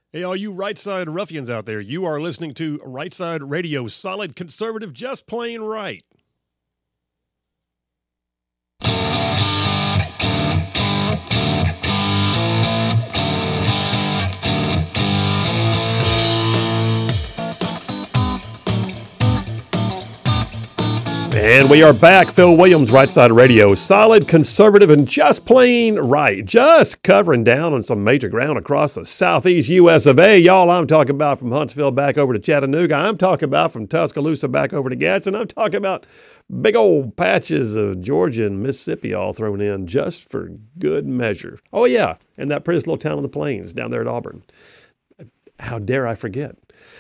Hey, all you right side ruffians out there, you are listening to Right Side Radio, solid conservative, just plain right. And we are back. Phil Williams, Right Side Radio, solid conservative and just plain right. Just covering down on some major ground across the southeast U.S. of A. Y'all, I'm talking about from Huntsville back over to Chattanooga. I'm talking about from Tuscaloosa back over to Gadsden. I'm talking about big old patches of Georgia and Mississippi all thrown in just for good measure. Oh, yeah, and that prettiest little town on the plains down there at Auburn. How dare I forget?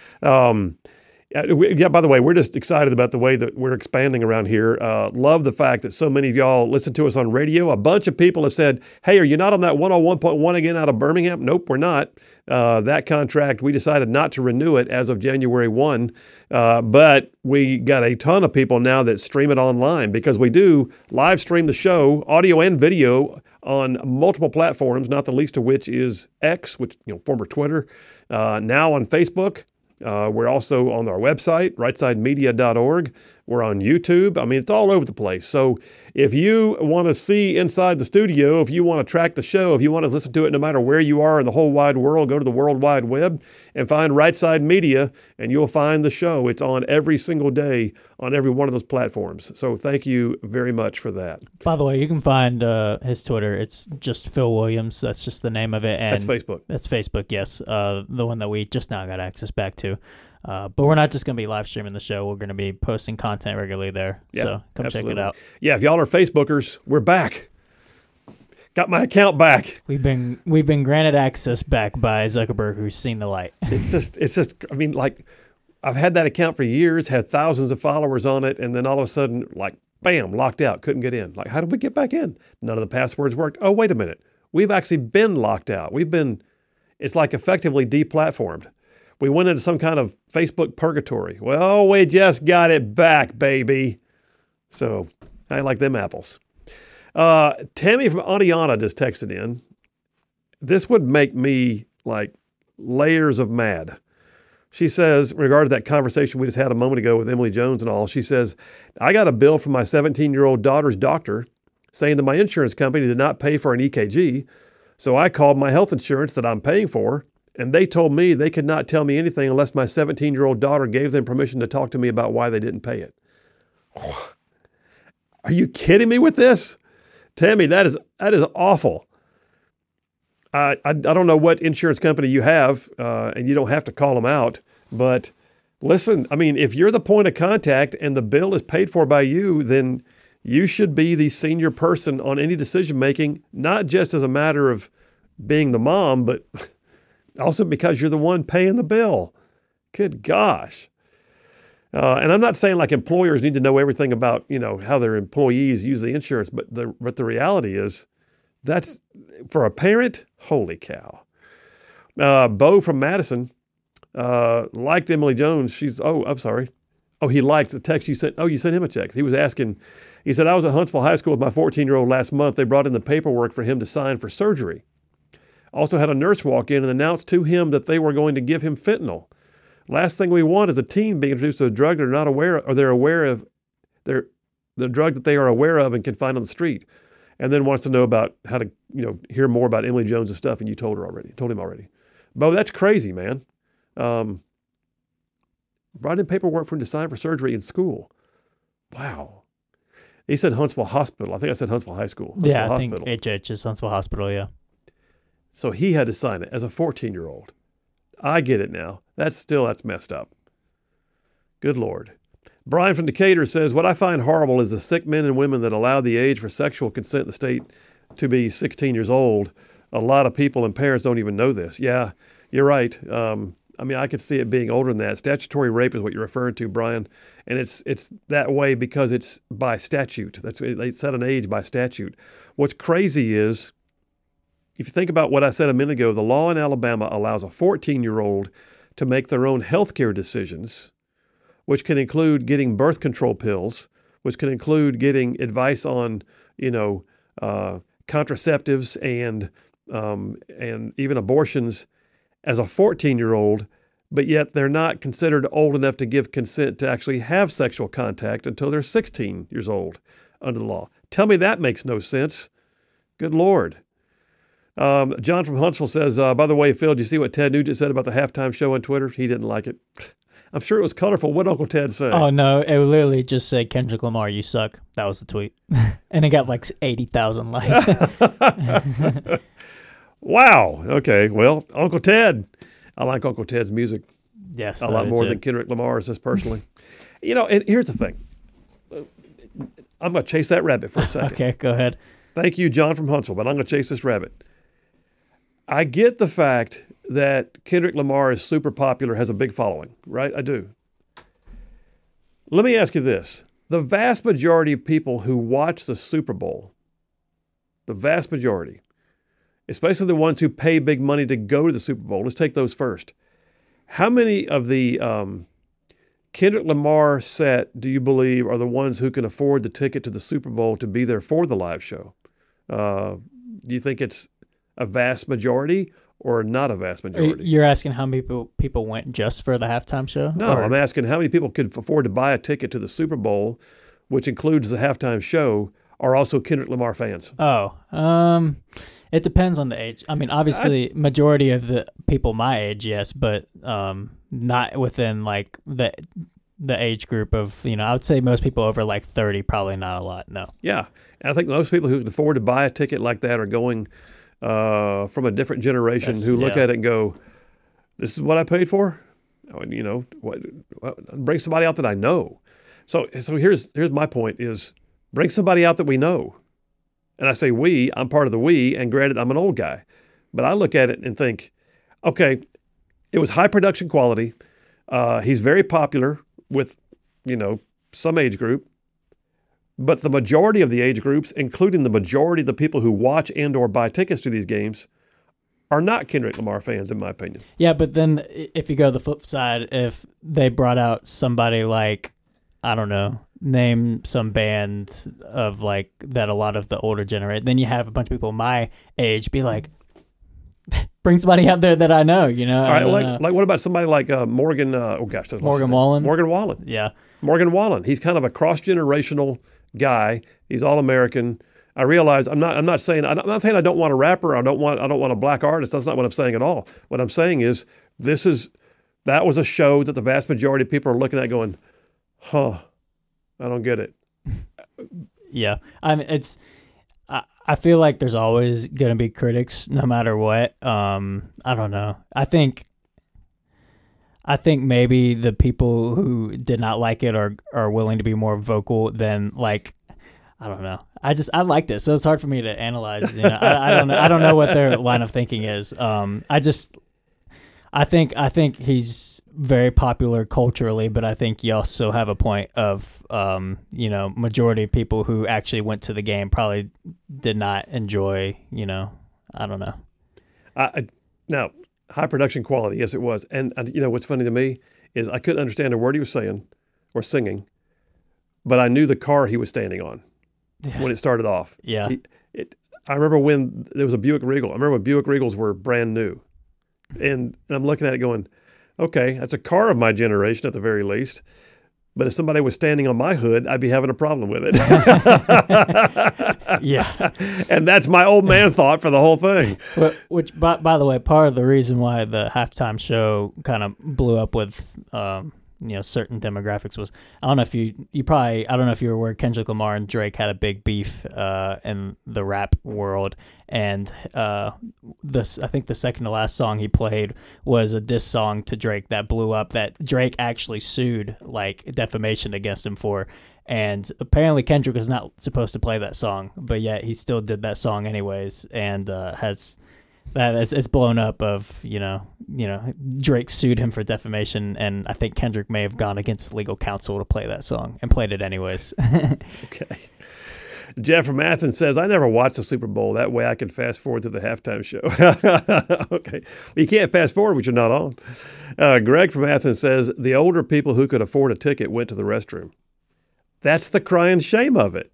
Yeah, by the way, we're just excited about the way that we're expanding around here. Love the fact that so many of y'all listen to us on radio. A bunch of people have said, hey, are you not on that 101.1 again out of Birmingham? Nope, we're not. That contract, we decided not to renew it as of January 1. But we got a ton of people now that stream it online because we do live stream the show, audio and video, on multiple platforms, not the least of which is X, which, former Twitter, now on Facebook. We're also on our website, rightsidemedia.org. We're on YouTube. I mean, it's all over the place. So if you want to see inside the studio, if you want to track the show, if you want to listen to it no matter where you are in the whole wide world, go to the World Wide Web and find Right Side Media, and you'll find the show. It's on every single day on every one of those platforms. So thank you very much for that. By the way, you can find his Twitter. It's just Phil Williams. That's just the name of it. And that's Facebook. That's Facebook, yes. The one that we just now got access back to. But we're not just going to be live streaming the show. We're going to be posting content regularly there. Yeah, so come absolutely. check it out. Yeah, if y'all are Facebookers, we're back. Got my account back. We've been granted access back by Zuckerberg, who's seen the light. It's just. I mean, like, I've had that account for years, had thousands of followers on it, and then all of a sudden, like, bam, locked out, couldn't get in. Like, how did we get back in? None of the passwords worked. Oh, wait a minute. We've actually been locked out. It's like effectively deplatformed. We went into some kind of Facebook purgatory. Well, we just got it back, baby. So I like them apples. Tammy from Adiana just texted in. This would make me like layers of mad. She says, regarding that conversation we just had a moment ago with Emily Jones and all, she says, I got a bill from my 17-year-old daughter's doctor saying that my insurance company did not pay for an EKG. So I called my health insurance that I'm paying for, and they told me they could not tell me anything unless my 17-year-old daughter gave them permission to talk to me about why they didn't pay it. Are you kidding me with this? Tammy, that is awful. I don't know what insurance company you have, and you don't have to call them out. But listen, I mean, if you're the point of contact and the bill is paid for by you, then you should be the senior person on any decision making, not just as a matter of being the mom, but also because you're the one paying the bill. Good gosh. And I'm not saying like employers need to know everything about, how their employees use the insurance, but the reality is that's for a parent, holy cow. Bo from Madison liked Emily Jones. I'm sorry. Oh, he liked the text you sent. Oh, you sent him a text. He was asking, he said, I was at Huntsville High School with my 14-year-old last month. They brought in the paperwork for him to sign for surgery. Also had a nurse walk in and announced to him that they were going to give him fentanyl. Last thing we want is a teen being introduced to a drug they're not aware of, or they're aware of, the drug that they are aware of and can find on the street. And then wants to know about how to, hear more about Emily Jones and stuff. And you told him already. Bo, that's crazy, man. Brought in paperwork for him to sign for surgery in school. Wow. He said Huntsville Hospital. I think I said Huntsville High School. Huntsville Hospital. Think HH is Huntsville Hospital, yeah. So he had to sign it as a 14-year-old. I get it now. That's messed up. Good Lord. Brian from Decatur says, what I find horrible is the sick men and women that allow the age for sexual consent in the state to be 16 years old. A lot of people and parents don't even know this. Yeah, you're right. I could see it being older than that. Statutory rape is what you're referring to, Brian. And it's that way because it's by statute. They set an age by statute. What's crazy is, if you think about what I said a minute ago, the law in Alabama allows a 14-year-old to make their own health care decisions, which can include getting birth control pills, which can include getting advice on, contraceptives and even abortions as a 14-year-old, but yet they're not considered old enough to give consent to actually have sexual contact until they're 16 years old under the law. Tell me that makes no sense. Good Lord. John from Huntsville says, by the way, Phil, did you see what Ted Nugent said about the halftime show on Twitter? He didn't like it. I'm sure it was colorful. What did Uncle Ted say? Oh, no. It literally just said, Kendrick Lamar, you suck. That was the tweet. And it got like 80,000 likes. Wow. Okay. Well, Uncle Ted. I like Uncle Ted's music Yes. a lot more than Kendrick Lamar's, just personally. And here's the thing. I'm going to chase that rabbit for a second. Okay, go ahead. Thank you, John from Huntsville, but I'm going to chase this rabbit. I get the fact that Kendrick Lamar is super popular, has a big following, right? I do. Let me ask you this. The vast majority of people who watch the Super Bowl, the vast majority, especially the ones who pay big money to go to the Super Bowl, let's take those first. How many of the Kendrick Lamar set do you believe are the ones who can afford the ticket to the Super Bowl to be there for the live show? Do you think it's a vast majority or not a vast majority? You're asking how many people went just for the halftime show? No, I'm asking how many people could afford to buy a ticket to the Super Bowl, which includes the halftime show, are also Kendrick Lamar fans. Oh, it depends on the age. I mean, obviously, majority of the people my age, yes, but not within like the age group of, I would say most people over like 30, probably not a lot, no. Yeah, and I think most people who can afford to buy a ticket like that are going from a different generation who look at it and go, this is what I paid for? Bring somebody out that I know. So here's my point is bring somebody out that we know. And I say we, I'm part of the we, and granted, I'm an old guy. But I look at it and think, okay, it was high production quality. He's very popular with, some age group. But the majority of the age groups, including the majority of the people who watch and or buy tickets to these games, are not Kendrick Lamar fans, in my opinion. Yeah, but then if you go to the flip side, if they brought out somebody like, I don't know, name some band of like that a lot of the older generation, then you have a bunch of people my age be like, bring somebody out there that I know, All right, like what about somebody like Morgan? Morgan Wallen. Morgan Wallen. Yeah, Morgan Wallen. He's kind of a cross-generational guy. He's all American. I realize I'm not saying I don't want a rapper. I don't want a black artist. That's not what I'm saying at all. What I'm saying is that was a show that the vast majority of people are looking at going, I don't get it. Yeah, I mean I feel like there's always going to be critics no matter what. I don't know. I think maybe the people who did not like it are willing to be more vocal than like, I don't know. I like this, so it's hard for me to analyze. I don't know what their line of thinking is. I think he's very popular culturally, but I think you also have a point of, majority of people who actually went to the game probably did not enjoy, I don't know. Now, high production quality, yes, it was. And what's funny to me is I couldn't understand a word he was saying or singing, but I knew the car he was standing on when it started off. Yeah. I remember when there was a Buick Regal. I remember when Buick Regals were brand new. And I'm looking at it going, okay, that's a car of my generation at the very least. But if somebody was standing on my hood, I'd be having a problem with it. Yeah. And that's my old man thought for the whole thing. Which, by the way, part of the reason why the halftime show kind of blew up with, certain demographics was, I don't know if I don't know if you were aware, Kendrick Lamar and Drake had a big beef in the rap world. And I think the second to last song he played was a diss song to Drake that blew up, that Drake actually sued like defamation against him for. And apparently Kendrick was not supposed to play that song, but yet he still did that song anyways, and it's blown up of, Drake sued him for defamation, and I think Kendrick may have gone against legal counsel to play that song and played it anyways. Okay. Jeff from Athens says, I never watched the Super Bowl. That way I can fast forward to the halftime show. Okay. Well, you can't fast forward, but you're not on. Greg from Athens says, the older people who could afford a ticket went to the restroom. That's the crying shame of it.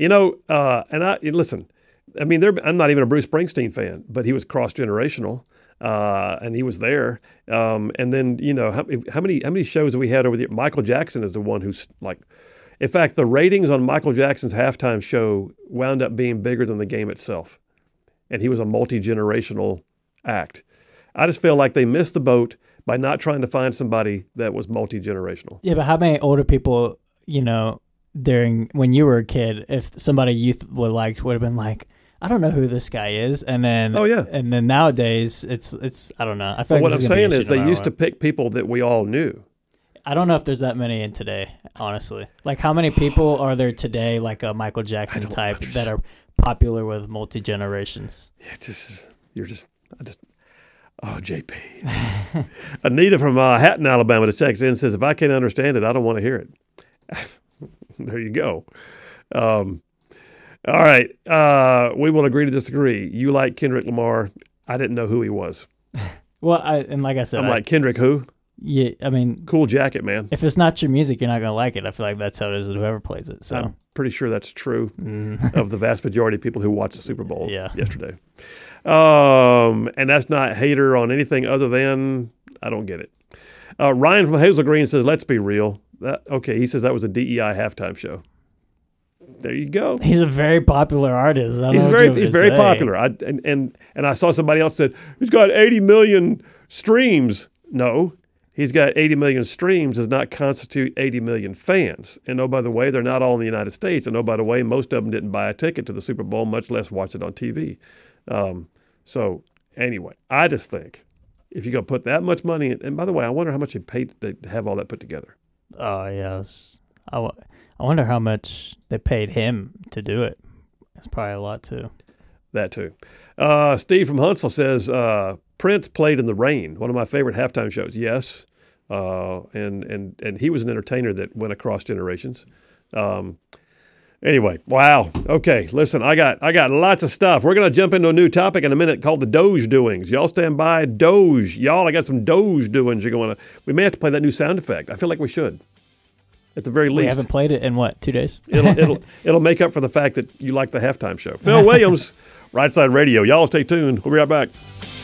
Listen, I mean, I'm not even a Bruce Springsteen fan, but he was cross-generational. and he was there. And then how many shows have we had over the? Michael Jackson is the one who's like. In fact, the ratings on Michael Jackson's halftime show wound up being bigger than the game itself, and he was a multi-generational act. I just feel like they missed the boat by not trying to find somebody that was multi-generational. Yeah, but how many older people, during when you were a kid, if somebody you would have been like, I don't know who this guy is, and then and then nowadays it's I don't know. I feel like what I'm saying is they used to pick people that we all knew. I don't know if there's that many in today, honestly. Like, how many people are there today, like a Michael Jackson type, that are popular with multi-generations? Oh, JP. Anita from Hatton, Alabama, just texted in and says, if I can't understand it, I don't want to hear it. There you go. All right. We will agree to disagree. You like Kendrick Lamar. I didn't know who he was. Well, like I said, I'm like, Kendrick who? Yeah, I mean, cool jacket, man. If it's not your music, you're not going to like it. I feel like that's how it is with whoever plays it. So I'm pretty sure that's true of the vast majority of people who watched the Super Bowl yesterday. And that's not hater on anything other than I don't get it. Ryan from Hazel Green says, let's be real. He says that was a DEI halftime show. There you go. He's a very popular artist. He's very popular. And I saw somebody else said, he's got 80 million streams. No. He's got 80 million streams does not constitute 80 million fans. And oh, by the way, they're not all in the United States. And oh, by the way, most of them didn't buy a ticket to the Super Bowl, much less watch it on TV. So anyway, I just think if you're going to put that much money in, and by the way, I wonder how much they paid to have all that put together. Oh, yes. I wonder how much they paid him to do it. It's probably a lot, too. That, too. Steve from Huntsville says, Prince played in the rain, one of my favorite halftime shows. Yes, and he was an entertainer that went across generations. Anyway, wow. Okay, listen, I got lots of stuff. We're gonna jump into a new topic in a minute called the Doge doings. Y'all stand by. Doge, y'all. I got some Doge doings. We may have to play that new sound effect. I feel like we should, at the very least. We haven't played it in 2 days? It'll make up for the fact that you like the halftime show. Phil Williams, Right Side Radio. Y'all stay tuned. We'll be right back.